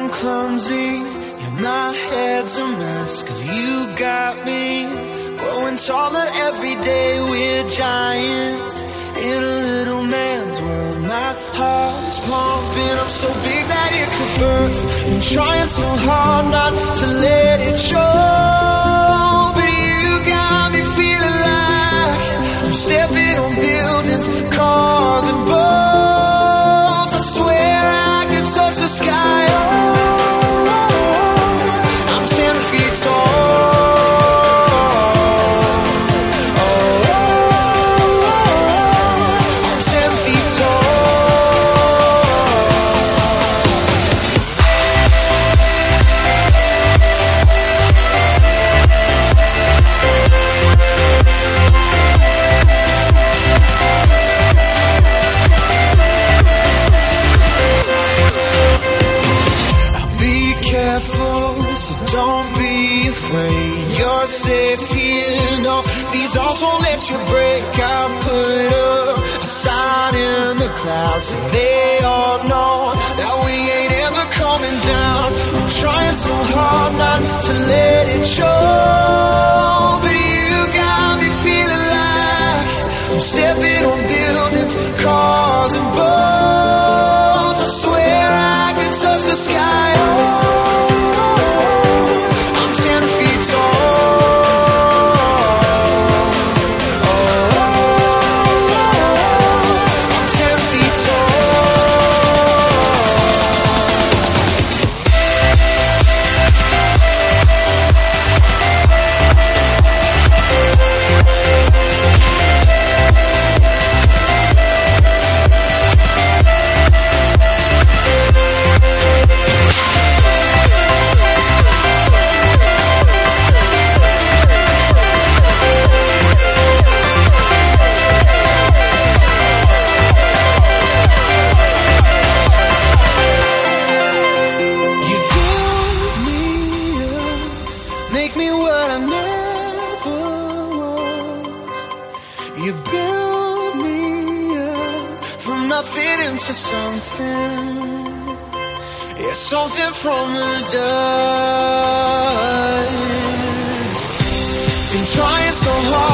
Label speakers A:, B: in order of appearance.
A: clumsy, yeah, my head's a mess, 'cause you got me growing taller every day. We're giants in a little man's world. My heart is pumping up so big that it could burst. I'm trying so hard not to let it show, but you got me feeling like I'm stepping on buildings, cars and boats. I swear I could touch the sky. Oh, I'm 10 feet tall. Oh, I'm 10 feet so don't be afraid. You're safe here. No, these arms won't let you break. I put up a sign in the clouds so they all know that we ain't ever coming down. I'm trying so hard not to let it show, but you got me feeling like I'm stepping on buildings, cars and boats. I swear I could touch the sky. Make me what I never was. You build me up from nothing into something. Yeah, something from the dust. Been trying so hard